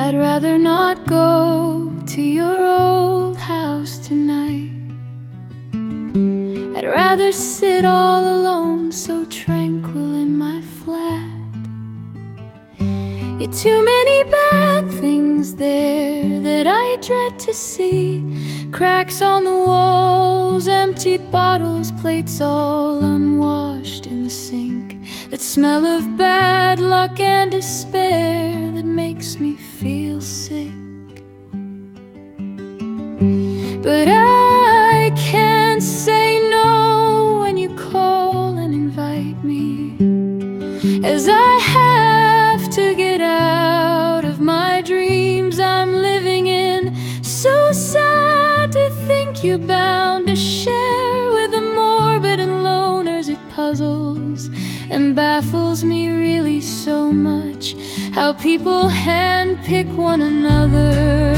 I'd rather not go to your old house tonight. I'd rather sit all alone, so tranquil in my flat. Yet too many bad things there that I dread to see. Cracks on the walls, emptied bottles, plates all unwashed in the sink. That smell of bad luck and despair that makes me feel sick. But I can't say no when you call and invite me, as I have to get out of my dreams I'm living in. So sad to think you're bound to share with the morbid and loners. It puzzles and baffles me really so much how people handpick one another.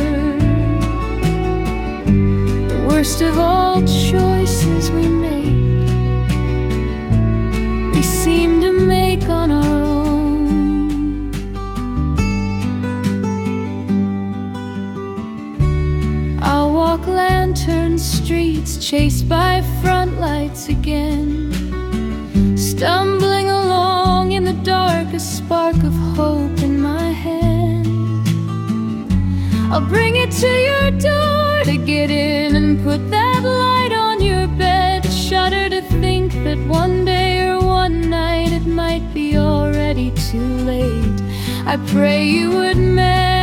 The worst of all choices we make, we seem to make on our own. I'll walk lantern streets, chased by front lights again, stumbling along in the dark, a spark of hope in my hand. I'll bring it to your door to get in and put that light on your bed. Shudder to think that one day or one night it might be already too late. I pray you would mend.